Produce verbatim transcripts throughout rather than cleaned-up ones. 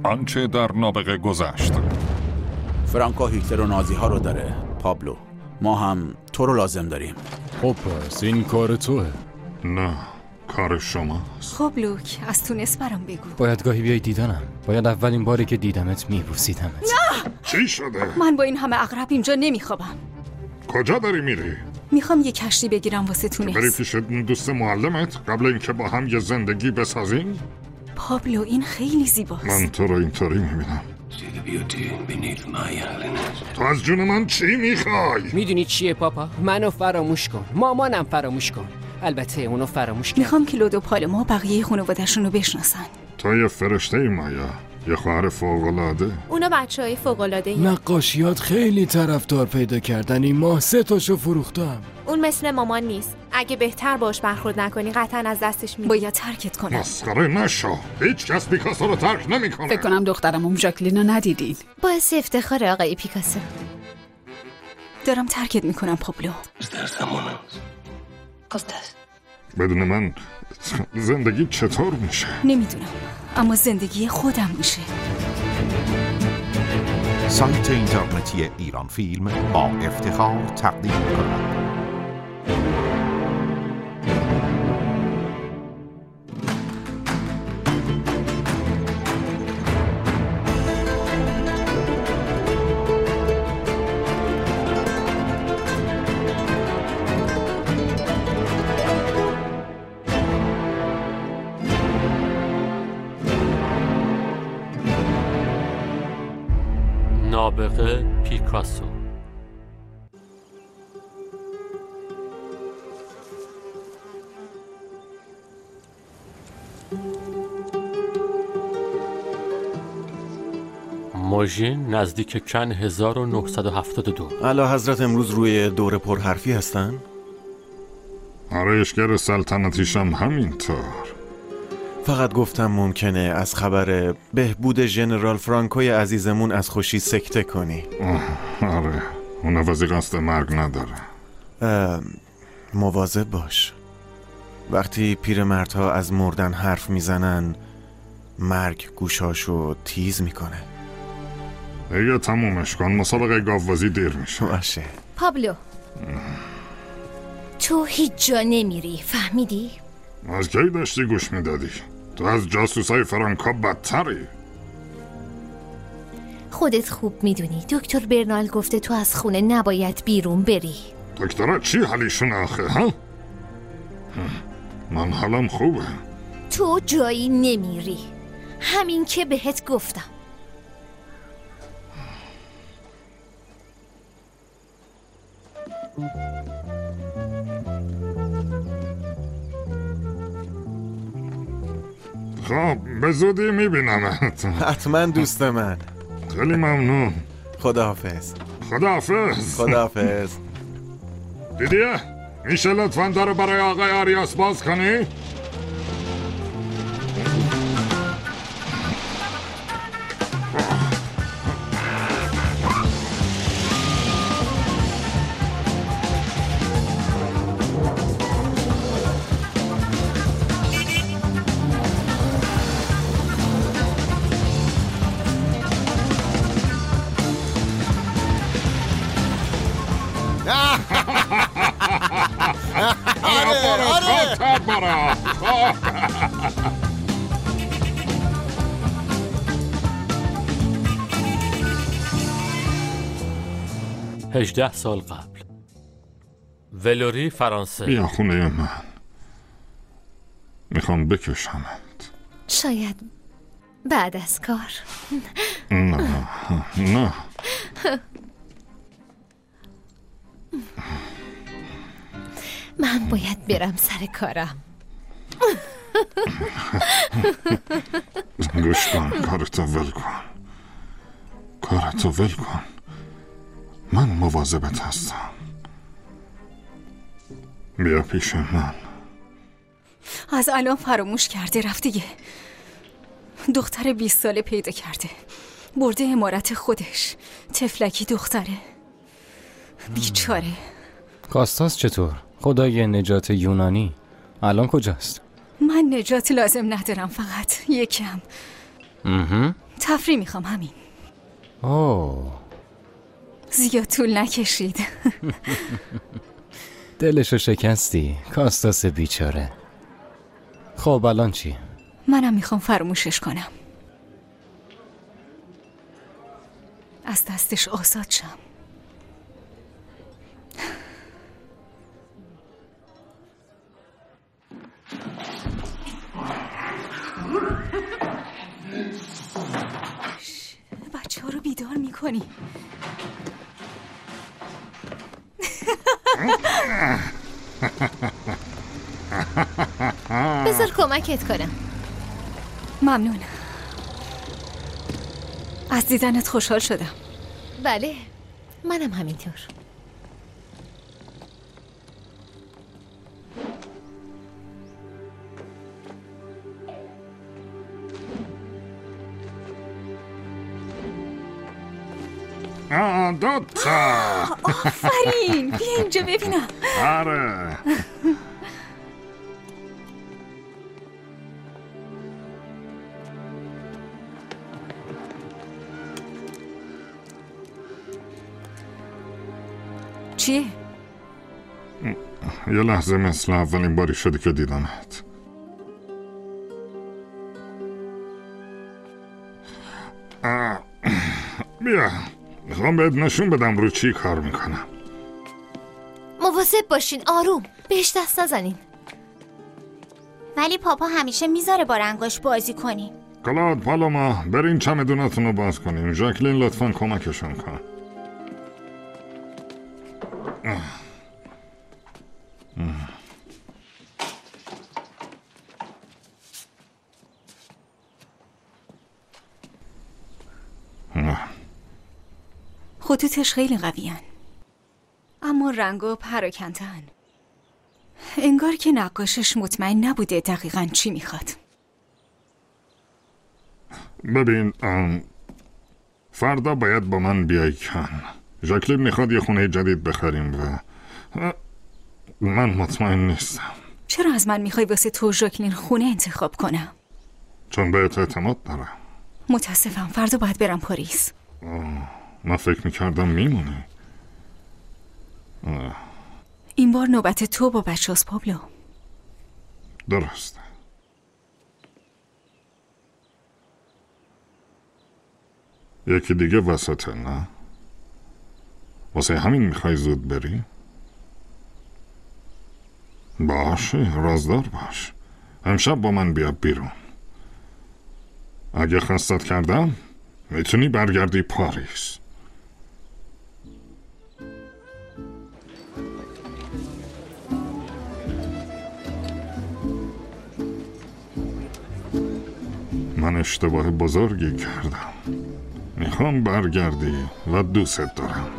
آنچه در نابغه گذشت. فرانکو هیتلر و نازی ها رو داره پابلو، ما هم تو رو لازم داریم. خب پس این کار توه. نه، کار شماست. خب لوک، از تونس برام بگو. باید گاهی بیای دیدنم. باید اولین باری که دیدمت میبوسیدمت. نه! چی شده؟ من با این همه عقرب اینجا نمیخوابم. کجا داری میری؟ میخوام یه کشتی بگیرم واسه تونس. بری پیش دوست معلمت قبل اینکه با هم یه زندگی بسازیم؟ پابلو این خیلی زیباست. من تو رو اینطوری میبینم. تو از جون من چی میخوای؟ میدونی چیه پاپا؟ منو فراموش کن، مامانم فراموش کن، البته اونو فراموش کن. میخوام که لودو پالما و بقیه خانواده‌شون رو بشناسن. تو یه فرشته ای مایا، یه خواهر فوق‌العاده. اونا بچهای فوق‌العاده ای. نقاشیات خیلی طرفدار پیدا کردن، این ماه سه تاشو فروختم. اون مثل مامان نیست. اگه بهتر باش برخورد نکنی قطعا از دستش میدی. باید ترکت کنم. مسخره نشو. هیچ کس پیکاسو رو ترک نمیکنه. فکر کنم دخترمون ژاکلین رو ندیدین. باعث افتخار آقای پیکاسو. دارم ترکت میکنم پابلو. بدون من زندگی چطور میشه؟ نمیدونم، اما زندگی خودم میشه. سایت اینترنتی ایران فیلم با افتخار تقدیم می‌کند. نابغه پیکاسو. موژین نزدیک کن هزار و نهصد و هفتاد و دو. اعلی حضرت امروز روی دور پرحرفی هستن؟ آرایشگر سلطنتیشم همینطور. فقط گفتم ممکنه از خبر بهبود ژنرال فرانکوی عزیزمون از خوشی سکته کنی. آره، اون نوازی قصد مرگ نداره. مواظب باش. وقتی پیرمردها از مردن حرف میزنن مرگ گوشاشو تیز میکنه. دیگه تمومش کن، مسابقه گاوبازی دیر میشه. باشه. پابلو تو هیچ جا نمیری، فهمیدی؟ از کی داشتی گوش میدادی؟ تو از جاسوسای فرانکو بدتری. خودت خوب میدونی دکتر برنال گفته تو از خونه نباید بیرون بری. دکترها چی حالیشون آخه ها؟ من حالم خوبه. تو جایی نمیری، همین که بهت گفتم. خب به زودی میبینمت. حتما دوست من. خیلی ممنون. خداحافظ. خداحافظ. خداحافظ. دیدیه؟ میشه لطفاً دارو برای آقای آریاس باز کنی؟ هجده سال قبل. ولوری فرانسه. بیا خونه من، میخوام بکشمت. شاید بعد از کار. نه نه من باید برم سر کارم. گوش کن، کارتو ول کن. کارتو ول کن. من مواظبت هستم. بیا پیش من. از الان فراموش کرده، رفته یه دختر بیست ساله پیدا کرده، برده امارت خودش. تفلکی دختره بیچاره. کاستاس چطور؟ خدای نجات یونانی الان کجاست؟ من نجات لازم ندارم، فقط یکم. مهم. تفریح میخوام همین. اوه زیاد طول نکشید. دلشو شکستی کاستاس بیچاره. خب الان چی؟ منم میخوام فراموشش کنم، از دستش آزاد شم. بچه ها رو بیدار میکنی. بذار کمکت کنم. ممنون. از دیدنت خوشحال شدم. بله منم همینطور. آه دوتا. آفرین، بیا اینجا ببینم. آره چیه؟ یه لحظه مثل اولین باری شده که دیدمت. آه. بیا میخوام بهت نشون بدم رو چی کار میکنم. مواظب باشین، آروم، بهش دست نزنین. ولی پاپا همیشه میذاره با رنگاش بازی کنیم. کلاد، پالوما، برین چمدوناتون رو باز کنیم. ژاکلین لطفاً کمکشون کن. خطوطش خیلی قویان، اما رنگا پراکندن. انگار که نقاشش مطمئن نبوده دقیقاً چی میخواد. ببین فردا باید با من بیای کن. ژاکلین میخواد یه خونه جدید بخریم و من مطمئن نیستم. چرا از من میخوای واسه تو ژاکلین خونه انتخاب کنم؟ چون بهت اعتماد دارم. متاسفم، فردا باید برم پاریس. من فکر میکردم میمونی. این بار نوبت تو با بچه هاست پابلو. درسته. یکی دیگه وسطه نه؟ واسه همین میخوای زود بری؟ باشه، رازدار باش. امشب با من بیا بیرون. اگه خستت کردم میتونی برگردی پاریس. من اشتباه بزرگی کردم. میخوام برگردی و دوست دارم.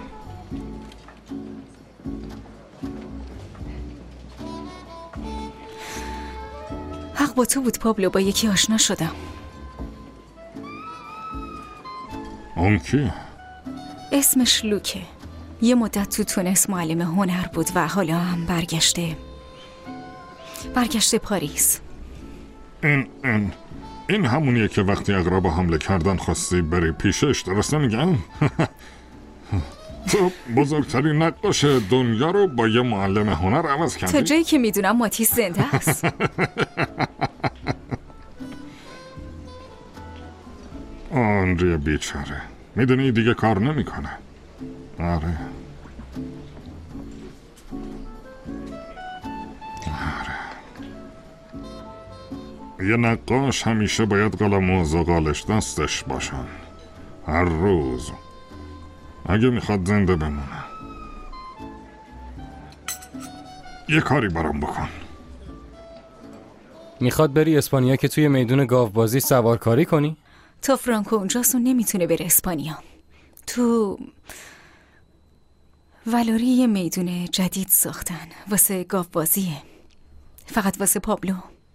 حق با تو بود پابلو، با یکی آشنا شدم. اون کی؟ اسمش لوکه. یه مدت تو تونس معلم هنر بود و حالا هم برگشته برگشته پاریس. این این این همونیه که وقتی اغربا حمله کردن خواستی بری پیشش، درسته میگم؟ تو بزرگترین نقاش دنیا رو با یه معلم هنر عوض کردی؟ تا جایی که میدونم ماتیس زنده است. آنری بیچاره، میدونی دیگه کار نمیکنه. آره آره یه نقاش همیشه باید قلم و زغالش دستش باشن هر روز، اگه میخواد زنده بمونه. یه کاری برام بکن. میخواد بری اسپانیا که توی میدون گاوبازی سوارکاری کنی؟ تا فرانکو اونجاست و نمیتونه بره اسپانیا. تو والوری یه میدون جدید ساختن واسه گاوبازیه، فقط واسه پابلو.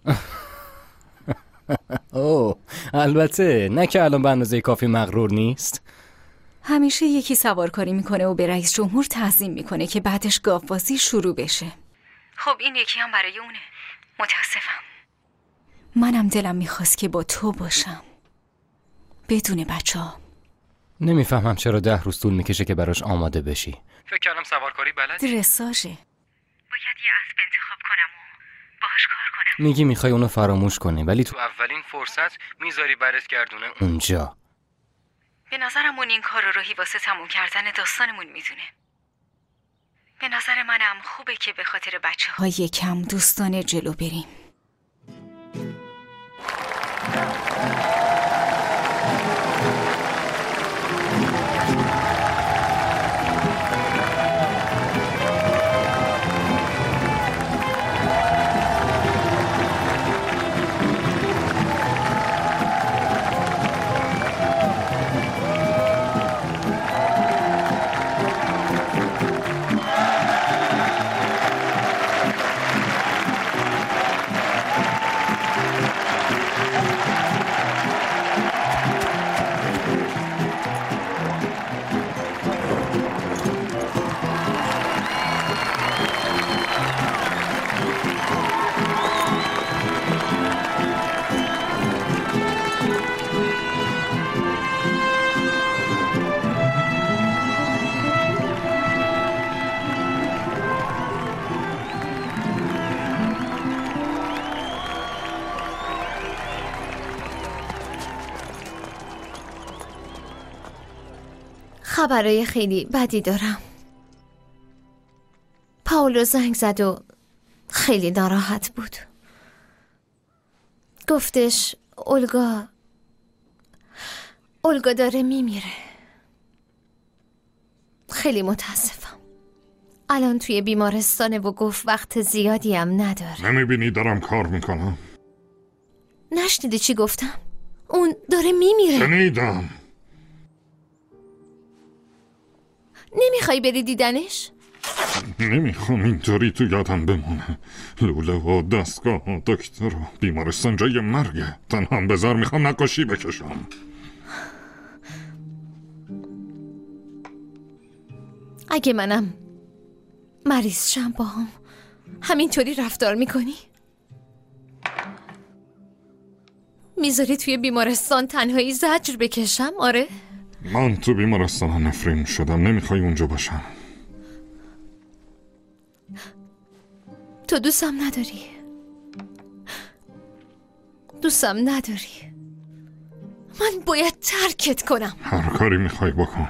اوه البته، نه که الان به اندازه کافی مغرور نیست. همیشه یکی سوارکاری میکنه و به رئیس جمهور تعظیم میکنه که بعدش گاوبازی شروع بشه. خب این یکی هم برای اونه. متاسفم. منم دلم میخواست که با تو باشم. بدون بچه ها. نمیفهمم چرا ده روز طول میکشه که براش آماده بشی. فکر کردم سوارکاری بلدی. درساژه. باید یه اسب انتخاب کنم و باهاش کار کنم. میگی میخوای اونو فراموش کنی ولی تو تو اولین فرصت میذاری برات گردونه اونجا. به نظرم اون این کار رو راهی واسه تموم کردن داستانمون میدونه. به نظر منم خوبه که به خاطر بچه ها یکم دوستانه جلو بریم. خبرای خیلی بدی دارم. پاولو زنگ زد و خیلی ناراحت بود. گفتش اولگا اولگا داره میمیره. خیلی متاسفم. الان توی بیمارستانه و گفت وقت زیادی هم نداره. نمیبینی دارم کار میکنم؟ نشنیدی چی گفتم؟ اون داره میمیره. شنیدم. نمیخوای بری دیدنش؟ نمیخوام اینطوری تو یادم بمونه. لوله و دستگاه و دکتر و بیمارستان جای مرگه. تنها بذار میخوام نقاشی بکشم. اگه منم مریض شم با هم همینطوری رفتار میکنی؟ میذاری توی بیمارستان تنهایی زجر بکشم؟ آره؟ من تو بیمارستان نفرین شدم. نمیخوای اونجا باشم. تو دوستم نداری. دوستم نداری. من باید ترکت کنم. هر کاری میخوای بکن.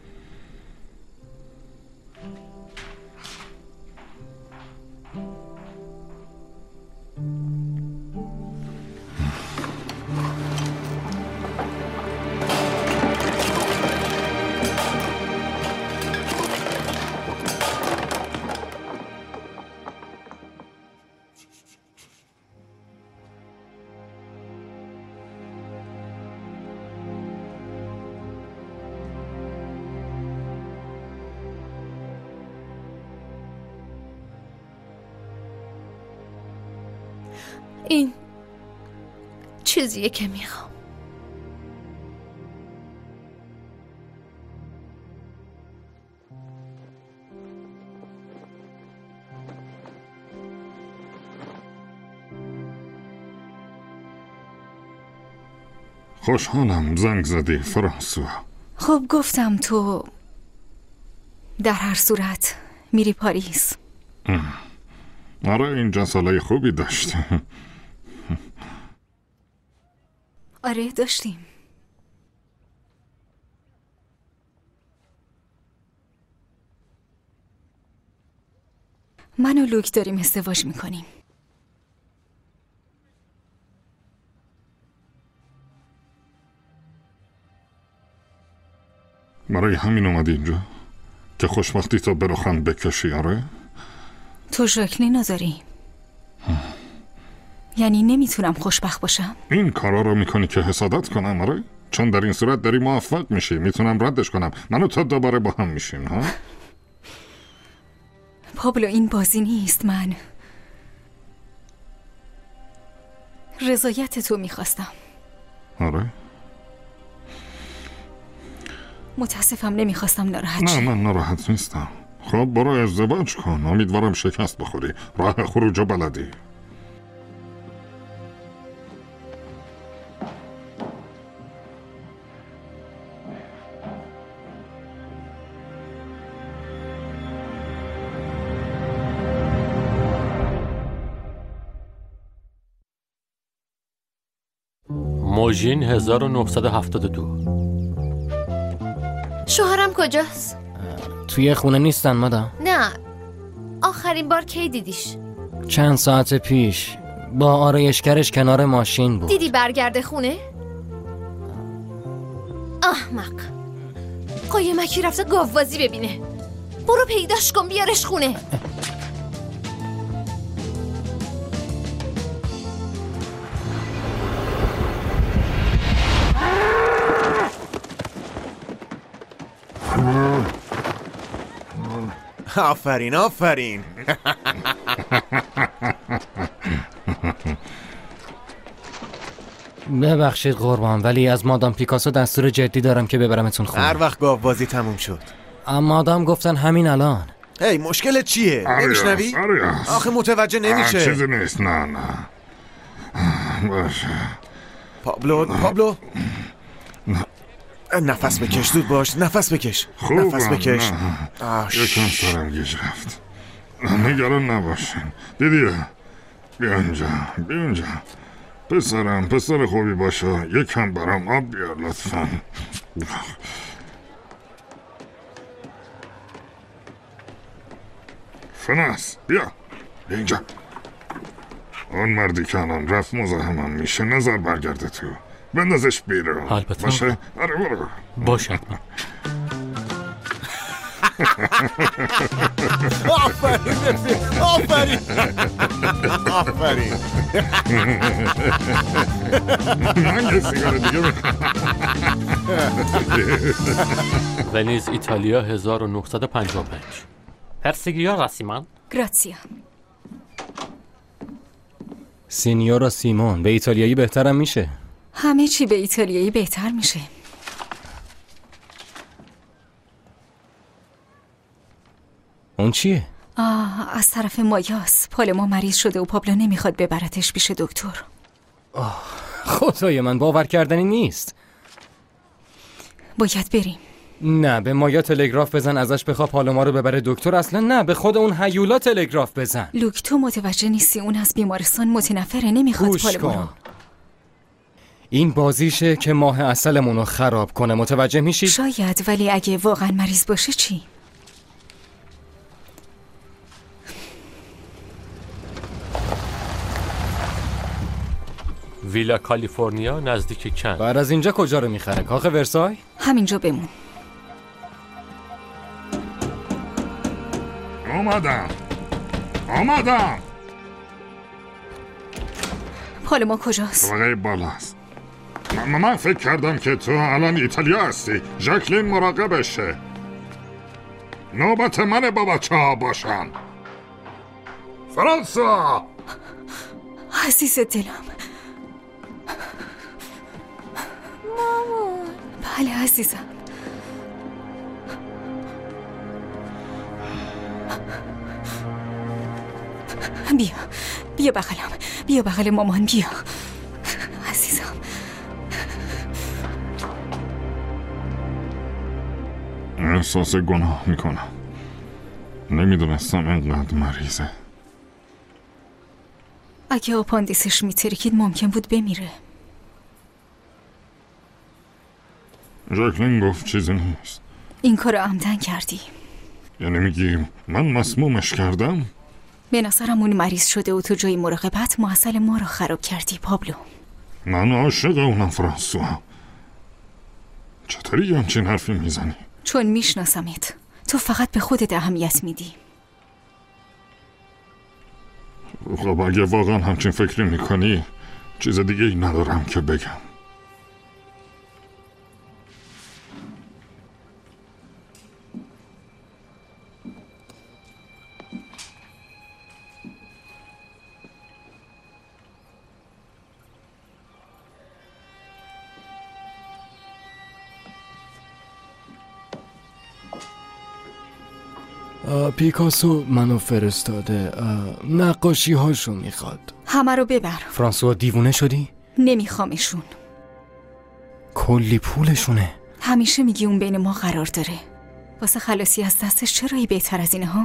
این چیزیه که میخوام. خوشحالم زنگ زدی فرانسوا. خب گفتم تو در هر صورت میری پاریس. آره اینجا سالای خوبی داشته. آره داشتیم. من و لوک داریم ازدواج میکنیم. برای همین اومدی اینجا که خوشبختی تو برخم بکشی؟ آره؟ تو ژاکلین رو داری. یعنی نمیتونم خوشبخت باشم؟ این کارا رو میکنی که حسادت کنم؟ آره؟ چون در این صورت داری موفق میشی. میتونم ردش کنم. من و تو دوباره با هم میشیم. ها؟ پابلو این بازی نیست. من رضایت تو میخواستم. آره؟ متاسفم نمیخواستم ناراحت نه شی. من ناراحت نیستم. خب برو ازدواج کن. امیدوارم شکست بخوری. راه خروج بلدی. موژین هزار و نهصد و هفتاد و دو. شوهرم کجاست؟ توی خونه نیستن مادام. نه، آخرین بار کی دیدیش؟ چند ساعت پیش با آرایشگرش کنار ماشین بود. دیدی برگرده خونه؟ احمق، قایمکی رفته گاوبازی ببینه. برو پیداش کن بیارش خونه. آفرین آفرین. ببخشید قربان، ولی از مادام پیکاسو دستور جدی دارم که ببرمتون خونه. هر وقت گاو بازی تموم شد. مادام گفتن همین الان. هی مشکلت چیه؟ نمیشنوی؟ آخه متوجه نمیشه. چیزی نیست. نه نه باشه. پابلو پابلو نفس بکش، زود باش، نفس بکش. نفس بکش. یکم سرم گیج رفت. نگران نباشین. دیدی بیا اینجا، بیا اینجا. پسرم، پسر خوبی باشه. یکم برام آب بیار لطفا. فناس بیا بیا اینجا. اون مردی که الان رفت مزاحمم میشه، نظر برگرده تو. بندازش بیرون. البته باشه؟ آره برو. باشه. آفرین آفرین آفرین. من یه سیگار دیگه میخوام. ونیز ایتالیا هزار و نهصد و پنجاه و پنج. پرسیگیا راسیمان. گراتسیا. سینیورا سیمون، به ایتالیایی بهترم میشه. همه چی به ایتالیایی بهتر میشه. اون چیه؟ آه، از طرف مایاس. پالما مریض شده و پابلو نمیخواد ببرتش پیش دکتر. آه، خدای من، باور کردنی نیست. باید بریم. نه، به مایا تلگراف بزن ازش بخوا پالما رو ببره دکتر. اصلا نه، به خود اون هیولا تلگراف بزن. لوک، تو متوجه نیستی اون از بیمارستان متنفره، نمیخواد پالما رو. این بازیشه که ماه عسلمون رو خراب کنه، متوجه میشی؟ شاید، ولی اگه واقعا مریض باشه چی؟ ویلا کالیفرنیا نزدیک کن. بعد از اینجا کجا رو میخره؟ کاخ ورسای؟ همینجا بمون. آمدم آمدم. پالما کجاست؟ طبقه بالاست. من, من فکر کردم که تو الان ایتالیا هستی. ژاکلین مراقبشه. نوبت منه با بچه ها باشن. فرانسا عزیز دلم. مامان. بله عزیزم. بیا بیا بغلم، بیا بغل مامان، بیا عزیزم. احساس گناه میکنم. نمیدونستم اینقدر مریضه. اگه آپاندیسش میترکید ممکن بود بمیره. ژاکلین گفت چیزی نیست. این کارو عمدن کردی. یعنی میگی من مسمومش کردم؟ به نظرم اون مریض شده و تو جای مراقبت معسل ما رو خراب کردی پابلو. من عاشق اونم فرانسوا. چطوری همچین حرفی میزنی؟ چون میشناسمت. تو فقط به خودت اهمیت میدی. خب اگه واقعا همچین فکری میکنی چیز دیگه ای ندارم که بگم. پیکاسو منو فرستاده. نقاشی هاشو میخواد. همه رو ببر. فرانسوا دیوونه شدی؟ نمیخوامشون. کلی پولشونه. همیشه میگی اون بین ما قرار داره. واسه خلاصی از دستش چرایی بهتر از اینه ها؟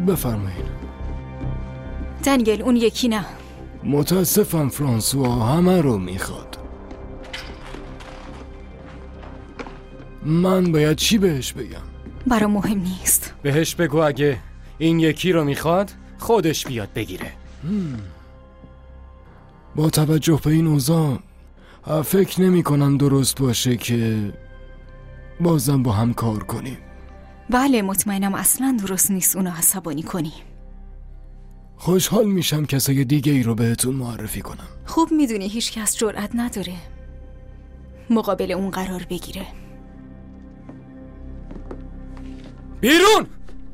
بفرمایید. دنیل اون یکی نه. متاسفم فرانسوا، همه رو میخواد. من باید چی بهش بگم؟ برا مهم نیست. بهش بگو اگه این یکی رو میخواد خودش بیاد بگیره. هم. با توجه به این اوضاع فکر نمی کنم درست باشه که بازم با هم کار کنیم. بله مطمئنم اصلا درست نیست اونو عصبانی کنی. خوشحال میشم کسای دیگه ای رو بهتون معرفی کنم. خوب میدونی هیچ کس جرأت نداره مقابل اون قرار بگیره. بیرون!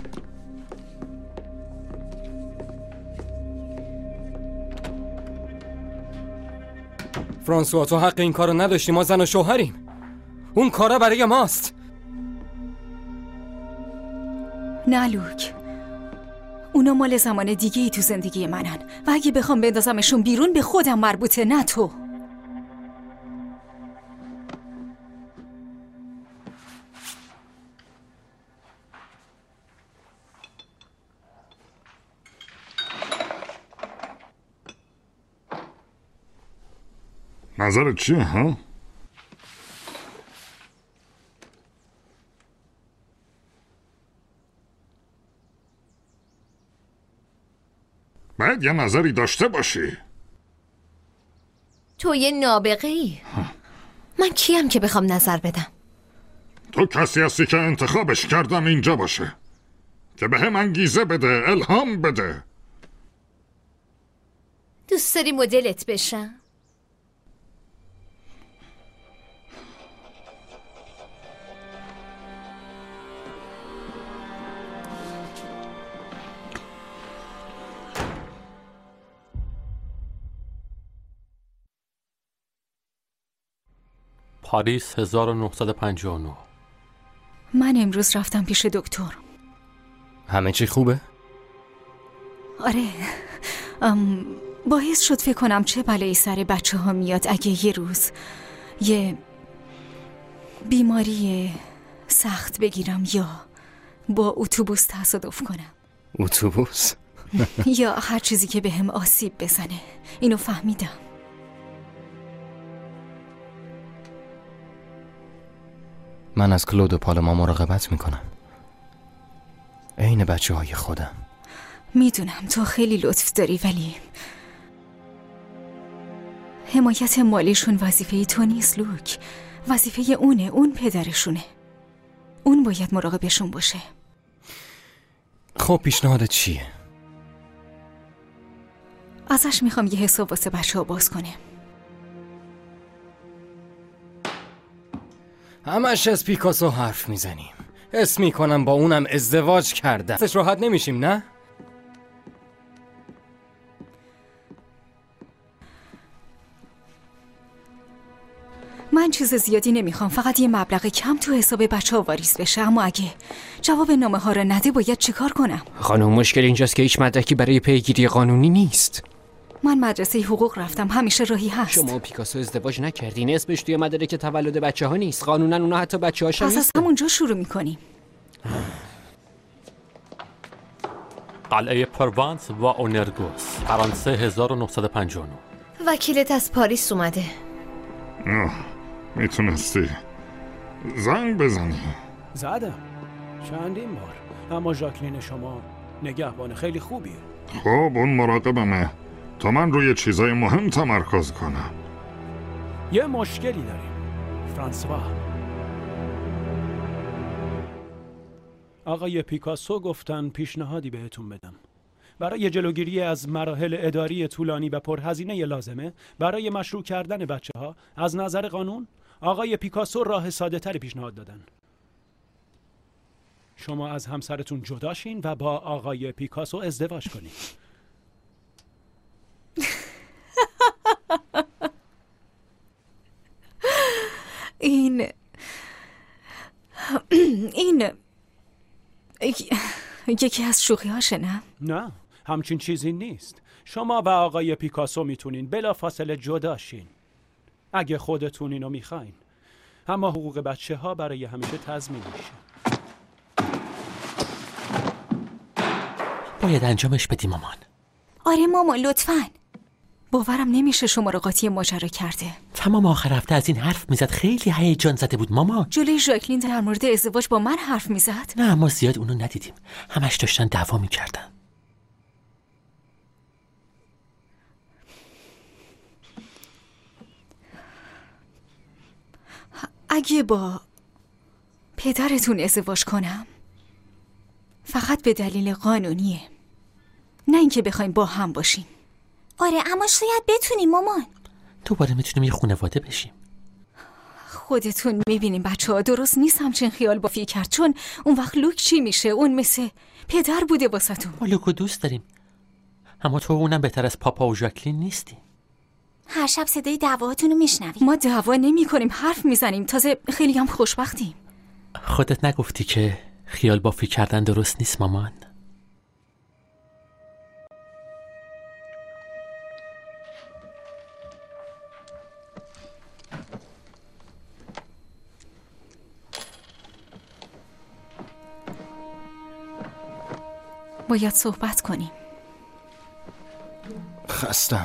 فرانسوا تو حق این کارو نداشتی، ما زن و شوهریم. اون کارا برای ماست. نه لوک، اونا مال زمان دیگه ای تو زندگی منن و اگه بخوام بندازمشون بیرون به خودم مربوطه، نه تو. نظرت چیه ها؟ باید یه نظری داشته باشی. تو یه نابغه ای. من کیم که بخوام نظر بدم؟ تو کسی هستی که انتخابش کردم اینجا باشه، که به هم انگیزه بده، الهام بده. دوست داری مدلت بشم؟ پاریس هزار و نهصد و پنجاه و نه. من امروز رفتم پیش دکتر. همه چی خوبه؟ آره، ام باعث شد فکر کنم چه بلایی سر بچه ها میاد اگه یه روز یه بیماری سخت بگیرم یا با اتوبوس تصادف کنم. اتوبوس؟ یا هر چیزی که به هم آسیب بزنه. اینو فهمیدم. من از کلود و پالما مراقبت میکنم، عین بچه های خودم. میدونم تو خیلی لطف داری، ولی حمایت مالیشون وظیفه تو نیست لوک، وظیفه اونه. اون پدرشونه، اون باید مراقبشون باشه. خب پیشنهادت چیه؟ ازش میخوام یه حساب واسه بچه ها باز کنه. همش از پیکاسو حرف میزنیم. اسم میکنم با اونم ازدواج کرده. ازش راحت نمیشیم نه؟ من چیز زیادی نمیخوام، فقط یه مبلغ کم تو حساب بچه ها واریز بشه. اما اگه جواب نامه ها رو نده باید چیکار کنم؟ خانم مشکل اینجاست که هیچ مدرکی برای پیگیری قانونی نیست. من مدرسه حقوق رفتم، همیشه راهی هست. شما و پیکاسو ازدواج نکردین، اسمش توی مدرک تولد بچه ها نیست. قانونا اونا حتی بچه هاشم نیست. پس از همونجا شروع میکنیم. قلعه پروانس و اونرگوس، فرانسه هزار و نهصد و پنجاه و نه. وکیلت از پاریس اومده. میتونستی زنگ بزنی. زدم چندین بار، اما ژاکلین شما نگهبان خیلی خوبیه. خب اون مراقبمه تا من روی چیزای مهم تمرکز کنم. یه مشکلی داریم فرانسوا. آقای پیکاسو گفتن پیشنهادی بهتون بدم. برای جلوگیری از مراحل اداری طولانی و پرهزینه لازمه برای مشروع کردن بچه ها، از نظر قانون آقای پیکاسو راه ساده تری پیشنهاد دادن. شما از همسرتون جداشین و با آقای پیکاسو ازدواج کنین. این این یکی از شوخی هاشه نه؟ نه همچین چیزی نیست. شما و آقای پیکاسو میتونین بلا فاصله جداشین اگه خودتون اینو میخواین، اما حقوق بچه ها برای همیشه تضمین میشه. باید انجامش بدی مامان. آره مامان لطفاً. باورم نمیشه شما رو قاطی ماجرا کرده. تمام آخر هفته از این حرف میزد، خیلی هیجان زده بود مامان. جلوی ژاکلین در مورد ازدواج با من حرف میزد؟ نه ما زیاد اونو ندیدیم، همش داشتن دعوا میکردن. اگه با پدرتون ازدواج کنم فقط به دلیل قانونیه، نه اینکه بخوایم با هم باشیم. آره اما شاید بتونیم مامان. دوباره میتونیم یه خانواده بشیم. خودتون میبینیم بچه ها درست نیست همچین خیال بافی کرد، چون اون وقت لوک چی میشه؟ اون مثل پدر بوده واسه‌تون. ما لوکو دوست داریم، اما تو اونم بهتر از پاپا و ژاکلین نیستی. هر شب صدای دعواتون رو میشنویم. ما دعوا نمی کنیم، حرف میزنیم، تازه خیلی هم خوشبختیم. خودت نگفتی که خیال بافی کردن درست نیست مامان؟ باید صحبت کنیم. خستم.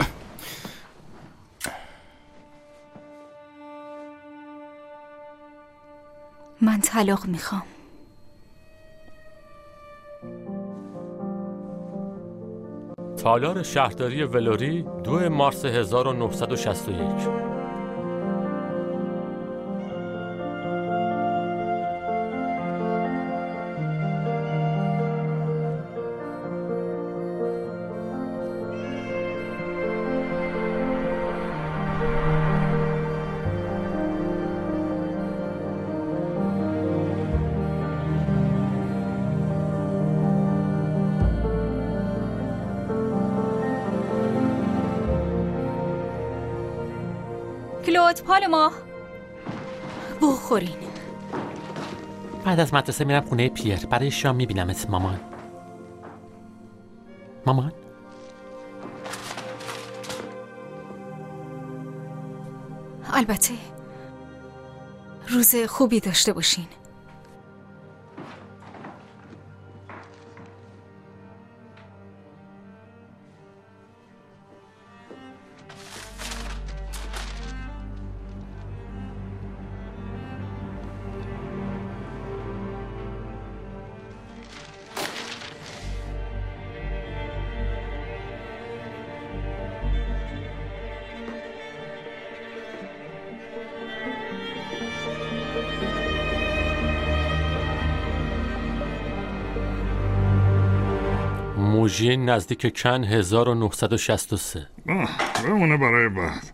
من طلاق میخوام. تالار شهرداری ولوری دو مارس هزار و نهصد و شصت و یک. کلود پالما بخورین. بعد از مدرسه میرم خونه پیر، برای شام میبینمت مامان. مامان البته روز خوبی داشته باشین. موژین نزدیک کن هزار و نهصد و شصت و سه. بمونه برای بعد.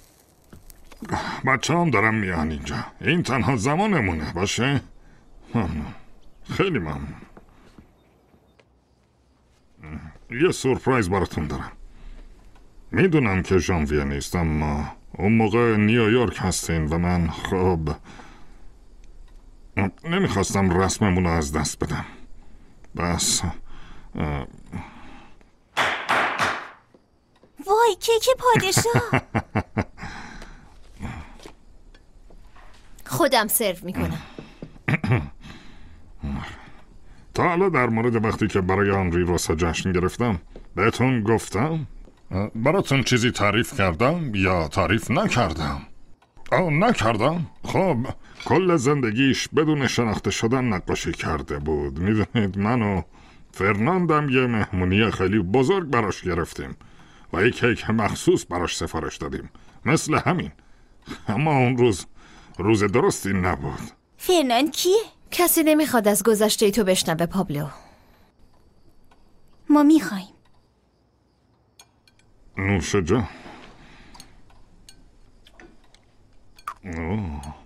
بچه هم دارم میان اینجا. این تنها زمانمونه باشه. ممنون. خیلی ممنون. یه سورپرایز براتون دارم. میدونم که ژانویه نیست، اما اون موقع نیویورک هستین و من خب نمیخواستم رسممون رو از دست بدم. بس وای کیک پادشاه. خودم سرو میکنم. تا حالا در مورد وقتی که برای آنری روسا جشن گرفتم بهتون گفتم؟ براتون چیزی تعریف کردم یا تعریف نکردم؟ آه نکردم؟ خب کل زندگیش بدون شناخته شدن نقاشی کرده بود. میدونید من و فرناندم یه مهمونی خیلی بزرگ براش گرفتیم و یک کیک مخصوص براش سفارش دادیم، مثل همین. اما اون روز روز درستی نبود. فرناند کیه؟ کسی نمیخواد از گذشته تو بشنوه پابلو. ما میخوایم. نوش جان. اوه.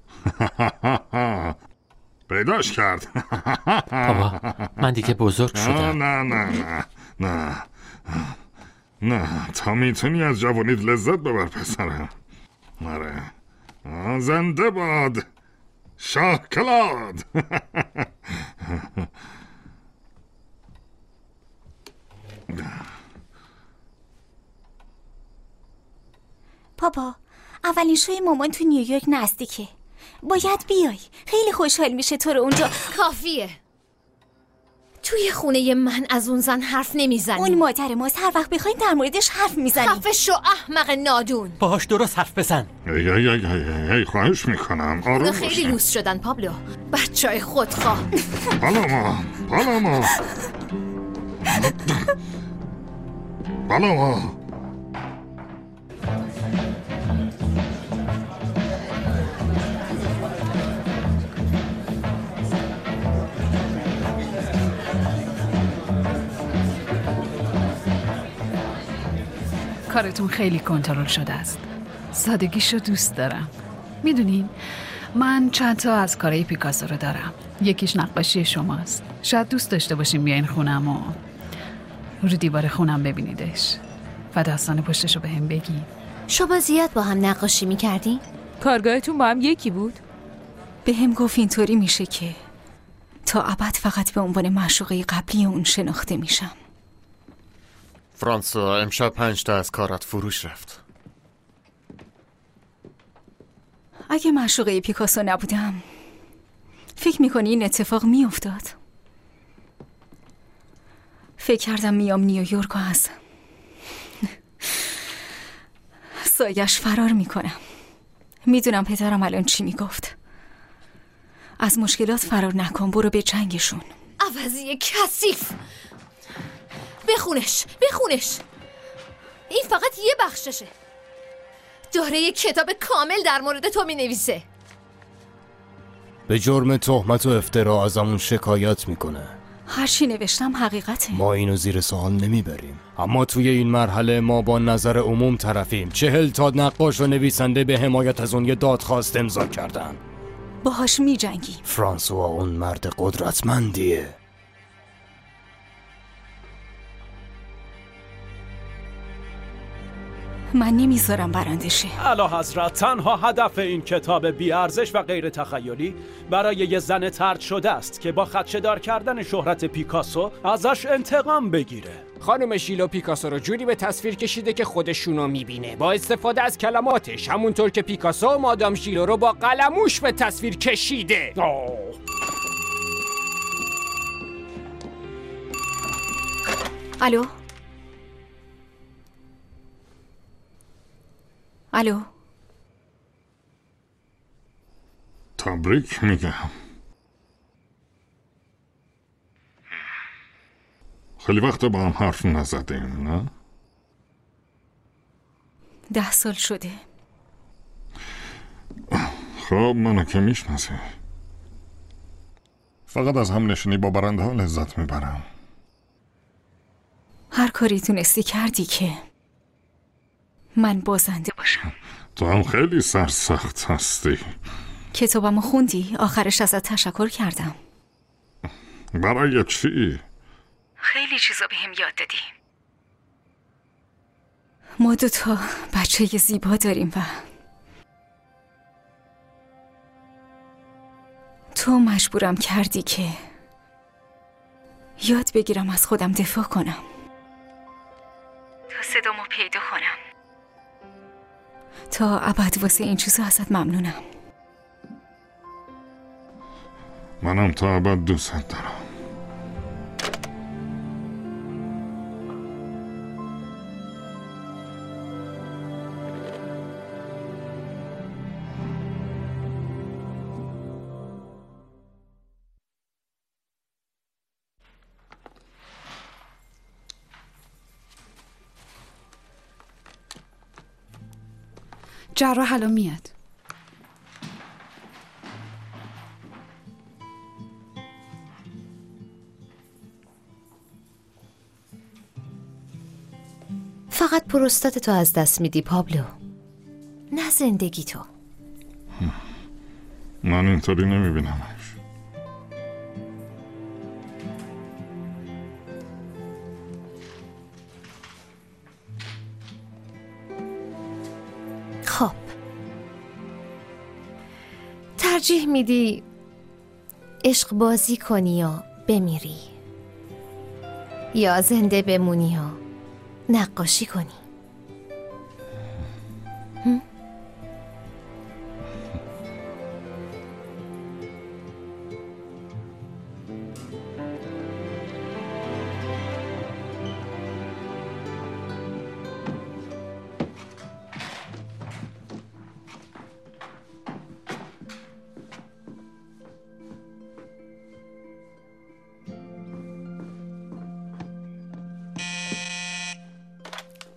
پیداش کرد. بابا من دیگه بزرگ شدم. نه نه نه نه نه تا میتونی از جوانیت لذت ببر پسرم. آره زنده باد شاه کلاد. پاپا اولین شوی مامان تو نیویورک نزدیکه، باید بیای. خیلی خوشحال میشه تو رو اونجا. کافیه. توی خونه من از اون زن حرف نمیزنی. اون مادر ماست، هر وقت بخواین در موردش حرف میزنی. خفه شو احمق نادون. باهاش درست حرف بزن. ای ای ای ای ای خواهش میکنم آروم خیلی باشین. لوس شدن پابلو، بچه های خودخواه. پالوما پالوما پالوما کارتون خیلی کنترل شده است. سادگیشو دوست دارم. میدونین من چند تا از کارهای پیکاسو رو دارم. یکیش نقاشی شماست. شاید دوست داشته باشیم بیاین خونم و رو دیوار خونم ببینیدش و داستان پشتشو به هم بگین. شما زیاد با هم نقاشی میکردین؟ کارگاهتون با هم یکی بود؟ به هم گفت اینطوری میشه که تا ابد فقط به عنوان معشوقه قبلی اون شناخته میشم. فرانسوا امشب پنج تا از کارات فروش رفت. اگه معشوقه پیکاسو نبودم فکر میکنی این اتفاق میافتاد؟ فکر کردم میام نیویورک و از سایش فرار میکنم. میدونم پدرم الان چی میگفت. از مشکلات فرار نکن، برو به جنگشون. عوضی کثیف. بخونش بخونش. این فقط یه بخششه. داره یه کتاب کامل در مورد تو می نویسه. به جرم تهمت و افترا ازمون شکایت میکنه. هر چی نوشتم حقیقته. ما اینو زیر سوال نمیبریم، اما توی این مرحله ما با نظر عموم طرفیم. چهل تا نقاش و نویسنده به حمایت از اون یه دادخواست امضا کردن. باهاش می جنگی. فرانسوا اون مرد قدرتمندیه. من نمیذارم برنده شه. اعلی حضرت، تنها هدف این کتاب بی‌ارزش و غیر تخیلی برای یه زن طرد شده است که با خدشه‌دار کردن شهرت پیکاسو ازش انتقام بگیره. خانم شیلو پیکاسو رو جوری به تصویر کشیده که خودشونو میبینه با استفاده از کلماتش، همونطور که پیکاسو مادام شیلو رو با قلموش به تصویر کشیده. آه. الو الو تبریک میگم. خیلی وقت با هم حرف نزدیم نه؟ ده سال شده. خب منو که میشناسی. فقط از هم نشینی با برنده ها لذت میبرم. هر کاری تونستی کردی که من بازنده باشم. تو هم خیلی سرسخت هستی. کتابمو خوندی؟ آخرش ازت تشکر کردم. برای چی؟ خیلی چیزا به هم یاد دادی. ما دو تا بچه زیبا داریم و تو مجبورم کردی که یاد بگیرم از خودم دفاع کنم. تا صدامو پیدا کنم. تا ابد واسه این چیزا ازت ممنونم. منم تا ابد دوست دارم. جراح الان میاد. فقط پروستات تو از دست میدی پابلو، نه زندگی تو. من اینطوری نمیبینمش. خب ترجیح میدی عشق بازی کنی و بمیری یا زنده بمونی و نقاشی کنی؟ هم؟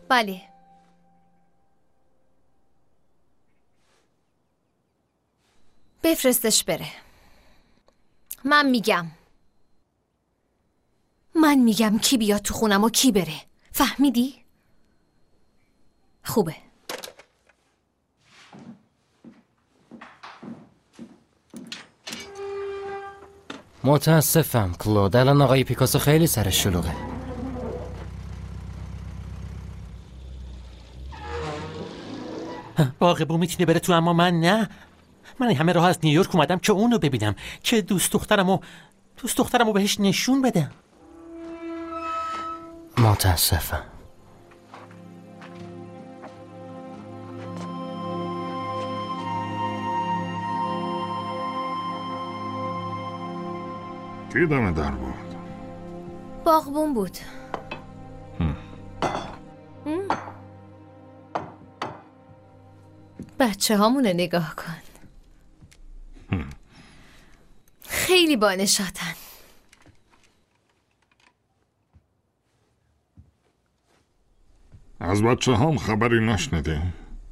بله. بفرستش بره. من میگم من میگم کی بیاد تو خونم و کی بره. فهمیدی؟ خوبه. متاسفم کلود، الان آقای پیکاسو خیلی سرش شلوغه. باغبون میتونه بره تو اما من نه. من این همه راه از نیویورک اومدم که اونو ببینم، که دوست دخترمو دوست دخترمو بهش نشون بدم. متاسفم. کی دم در بود؟ باغبون بود. بچه هامونه نگاه کن. هم. خیلی بانشاتن. از بچه هم خبری نشنیدی؟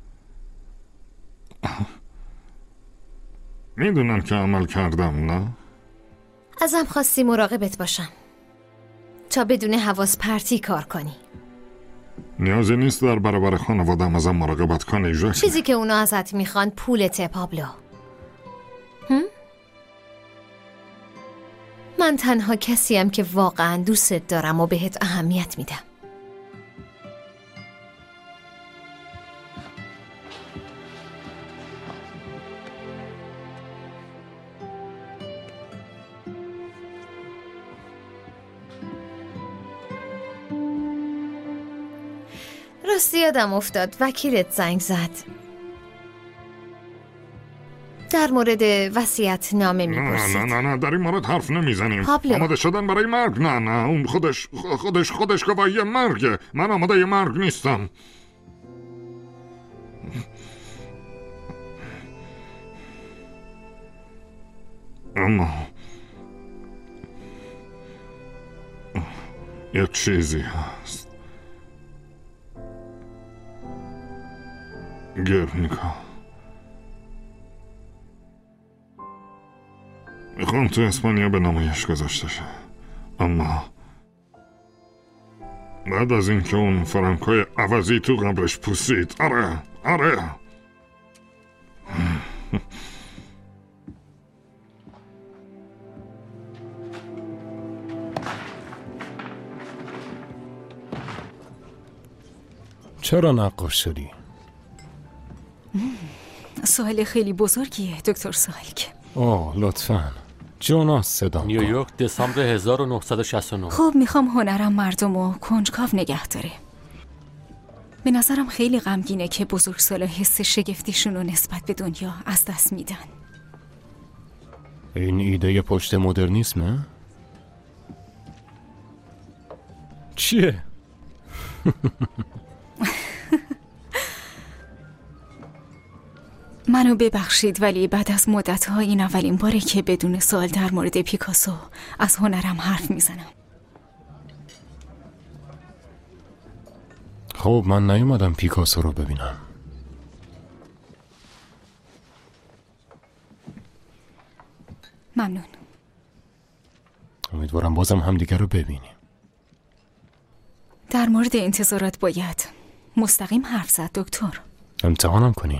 میدونن که عمل کردم نه؟ ازم خواستی مراقبت باشم تا بدون حواس پرتی کار کنی. نیازی نیست در برابر خانوادم ازم مراقبت کنی ژاک. چیزی که اونا ازت میخوان پولته پابلو. هم؟ من تنها کسیم که واقعا دوستت دارم و بهت اهمیت میدم. راستی یادم افتاد وکیلت زنگ زد. در مورد وصیت نامه میپرسید. نه نه نه در این مورد حرف نمیزنیم. پابلو. آماده شدن برای مرگ؟ نه نه اون خودش خودش خودش گواهی مرگه. من آماده مرگ نیستم. اما یک چیزی هست. گرنیکا، میخوام تو اسپانیا به نمایش گذاشته شه، اما بعد از اینکه اون فرانکوی عوضی تو قبرش پوسید. آره آره چرا نقاش شدی؟ سوال خیلی بزرگیه دکتر سالک. آه لطفاً جوناس صدا کن. نیویورک دسامبر هزار و نهصد و شصت و نه. خب میخوام هنرم مردم و کنجکاو نگه داره. به نظرم خیلی غمگینه که بزرگسالا حس شگفتیشون رو نسبت به دنیا از دست میدن. این ایده پشت مدرنیسمه؟ چیه؟ منو ببخشید ولی بعد از مدت‌ها این اولین باره که بدون سوال در مورد پیکاسو از هنرم حرف میزنم. خب من نیومدم پیکاسو رو ببینم. ممنون. امیدوارم بازم همدیگه رو ببینیم. در مورد انتظارات باید مستقیم حرف زد دکتر. امتحانم کنین.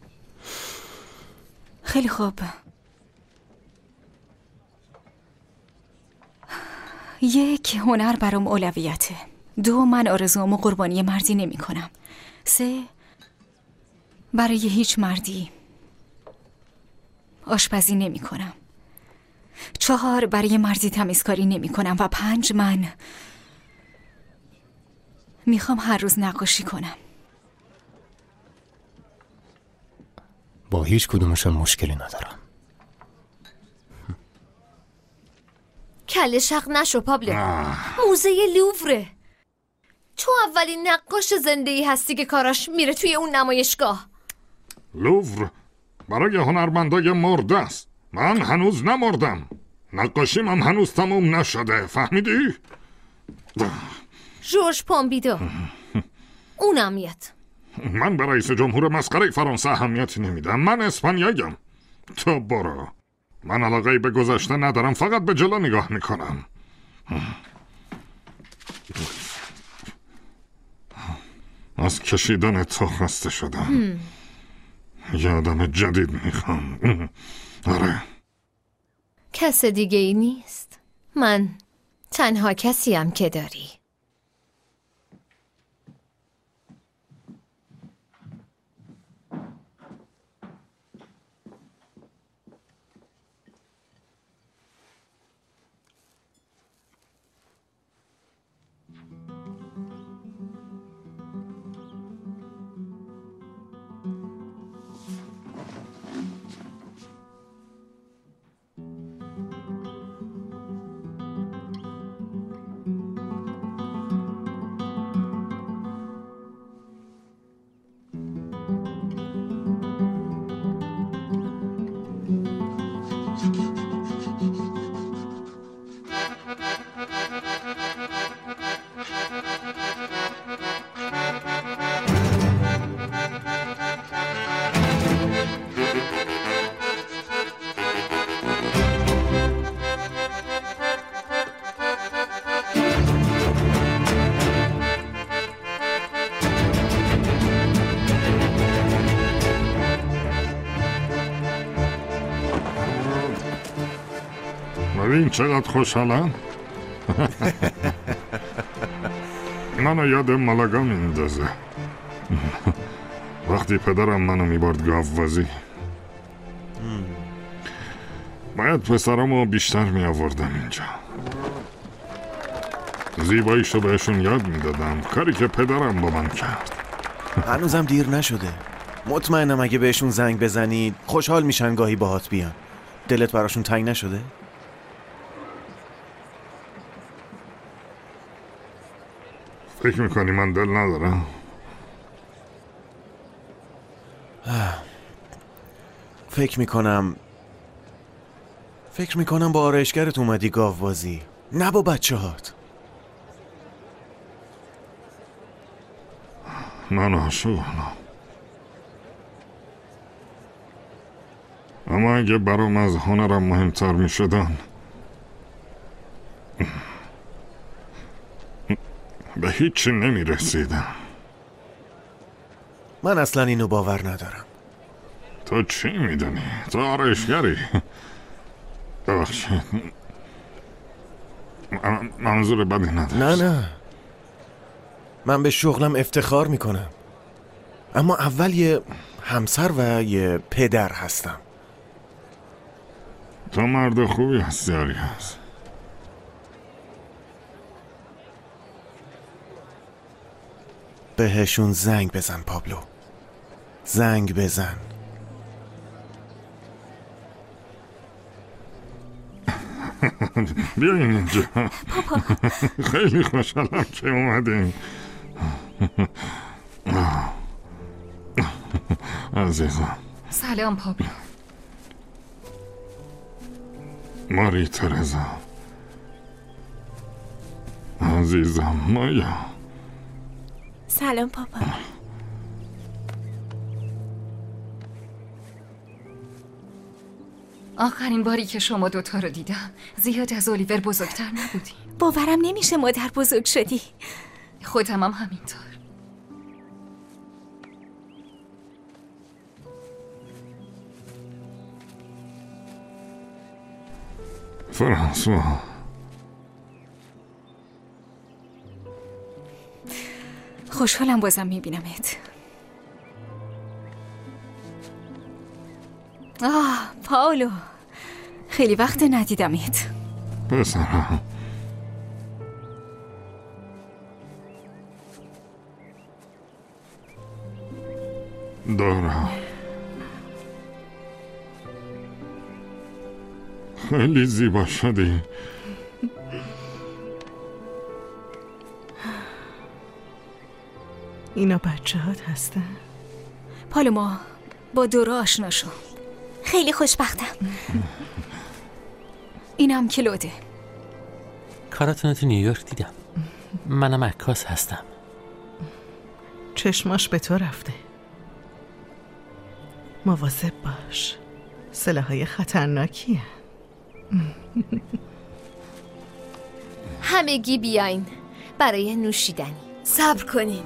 خیلی خوب. یک، هنر برام اولویته. دو، من آرزوامو قربانی مردی نمی کنم. سه، برای هیچ مردی آشپزی نمی کنم. چهار، برای مردی تمیزکاری نمی کنم. و پنج، من میخوام هر روز نقاشی کنم. با هیچ کدومشون مشکلی ندارم. کله شق نشو پابلو. موزه لووره. تو اولین نقاش زنده‌ای هستی که کاراش میره توی اون نمایشگاه. لوور برای هنرمندای مرده است. من هنوز نمردم. نقاشیم هم هنوز تموم نشده. فهمیدی؟ جورج پومبیدو. اونم میاد. من به رئیس جمهور مسخره فرانسه اهمیتی نمیدم. من اسپانیاییم. تو برو. من علاقه‌ای به گذشته ندارم، فقط به جلو نگاه میکنم. از کشیدن تو خسته شدم. یه آدم جدید میخوام. آره. کس دیگه ای نیست. من تنها کسیم که داری. ببین چقدر خوشحالم. منو یاد مالاگا میندازه. وقتی پدرم منو میبرد گاوبازی، باید پسرامو بیشتر میآوردم اینجا. زیباییشو بهشون یاد میدادم، کاری که پدرم با من کرد. هنوزم دیر نشده. مطمئنم اگه بهشون زنگ بزنید خوشحال میشن گاهی باهات بیان. دلت براشون تنگ نشده؟ فکر میکنی من دل ندارم؟ فکر میکنم فکر میکنم با آرایشگرت اومدی گاوبازی، نه با بچه هات. من عاشقم، اما اگه برام از هنرم مهمتر میشدن به هیچی نمیرسیدم. من اصلا اینو باور ندارم. تو چی میدونی؟ تو آرایشگری. ببخشید، منظور بدی نداشت. نه نه، من به شغلم افتخار میکنم، اما اول یه همسر و یه پدر هستم. تو مرد خوبی هستی آریاس. بهشون زنگ بزن پابلو، زنگ بزن. بیاین اینجا. خیلی خوشحالم که اومدین. عزیزم. سلام پابلو. ماری ترزا عزیزم. مایا. سلام پاپا. آخرین باری که شما دوتا رو دیدم زیاد از اولیور بزرگتر نبودی. باورم نمیشه مادر بزرگ شدی. خودم هم همینطور. فرانسوا، خوشحالم بازم میبینمت. آه پاولو، خیلی وقت ندیدمت. پسرم، دارم خیلی زیبا شدی. اینا بچه هات هستن؟ پالوما، با دورا آشنا شو. خیلی خوشبختم. اینم کلوده. کاراتونو تو نیویورک دیدم. منم عکاس هستم. چشماش به تو رفته. مواظب باش، سلاحهای خطرناکیه. همگی بیاین برای نوشیدنی. صبر کنین.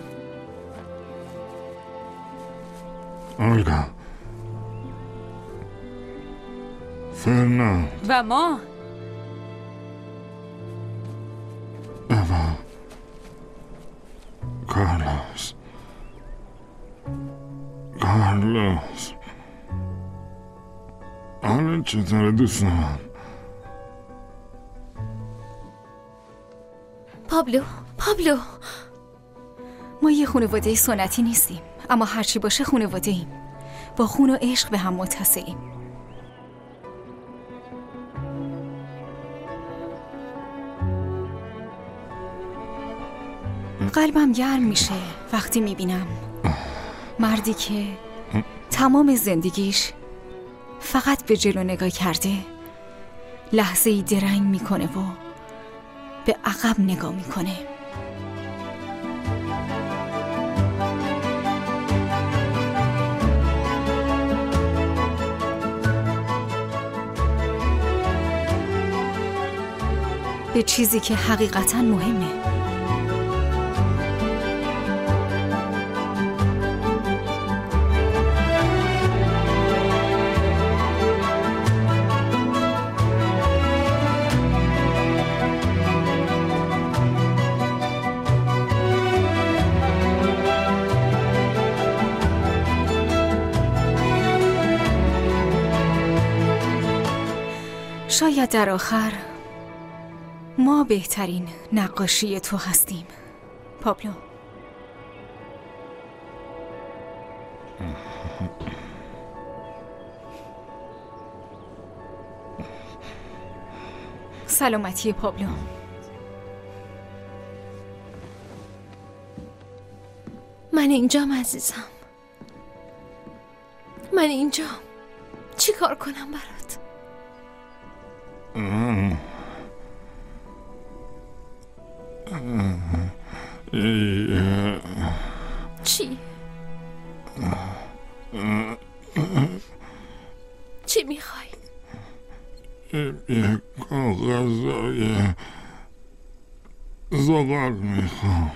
اولگا، فرناند و ما اوا، کارلوس کارلوس حالا چطوره دوست من؟ پابلو پابلو ما یه خانواده سنتی نیستیم، اما هرچی باشه خانواده ایم. با خون و عشق به هم متصلیم. قلبم گرم میشه وقتی میبینم مردی که تمام زندگیش فقط به جلو نگاه کرده لحظه ای درنگ میکنه و به عقب نگاه میکنه. به چیزی که حقیقتاً مهمه. شاید در آخر ما بهترین نقاشی تو هستیم پابلو. سلامتی پابلو. من اینجام عزیزم، من اینجام. چی کار کنم برات؟ چی؟ چی میخوای؟ یک کاغذای زغال میخوام.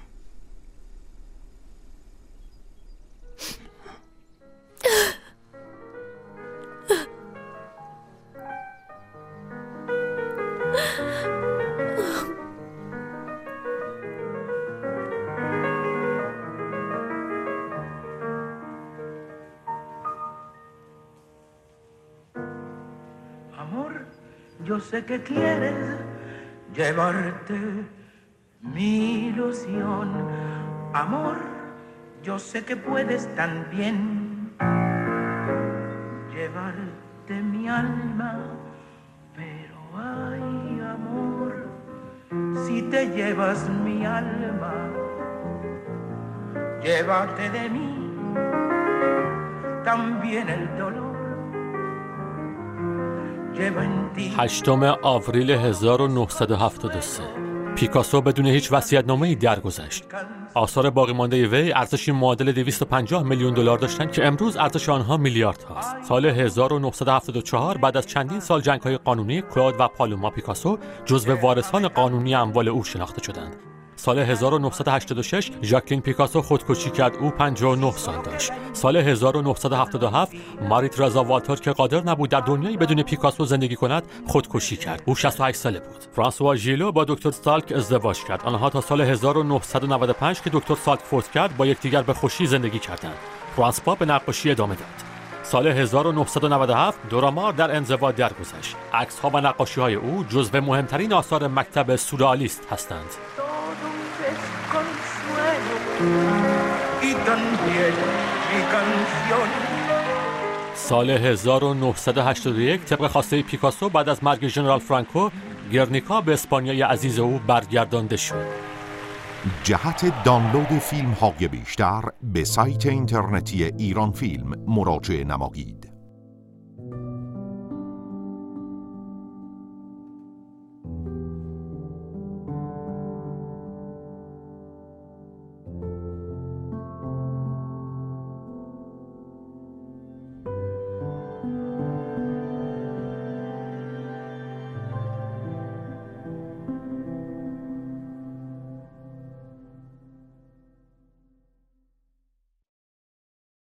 Yo sé que quieres llevarte mi ilusión. Amor, yo sé que puedes también llevarte mi alma. Pero ay, amor, si te llevas mi alma, llévate de mí también el dolor. هشتم آوریل هزار و نهصد و هفتاد و سه پیکاسو بدون هیچ وصیت‌نامه‌ای درگذشت. آثار باقی مانده وی ارزشی معادل دویست و پنجاه میلیون دلار داشتند که امروز ارزش آنها میلیارد هاست. سال هزار و نهصد و هفتاد و چهار بعد از چندین سال جنگ‌های قانونی، کلود و پالوما پیکاسو جزو وارثان قانونی اموال او شناخته شدند. سال هزار و نهصد و هشتاد و شش ژاکلین پیکاسو خودکشی کرد. او پنجاه و نه سال داشت. سال هزار و نهصد و هفتاد و هفت ماریت رزا والتر که قادر نبود در دنیایی بدون پیکاسو زندگی کند خودکشی کرد. او شصت و هشت ساله بود. فرانسوا ژیلو با دکتر سالک ازدواج کرد. آنها تا سال هزار و نهصد و نود و پنج که دکتر سالک فوت کرد با یکدیگر به خوشی زندگی کردند. فرانسوا به نقاشی ادامه داد. سال هزار و نهصد و نود و هفت دورامار در انزوا درگذشت. عکس‌ها و نقاشی‌های او جزو مهمترین آثار مکتب سورئالیست هستند. سال هزار و نهصد و هشتاد و یک طبق خواسته پیکاسو بعد از مرگ ژنرال فرانکو گرنیکا به اسپانیای عزیز او برگردانده شد. جهت دانلود فیلم های بیشتر به سایت اینترنتی ایران فیلم مراجعه نمایید.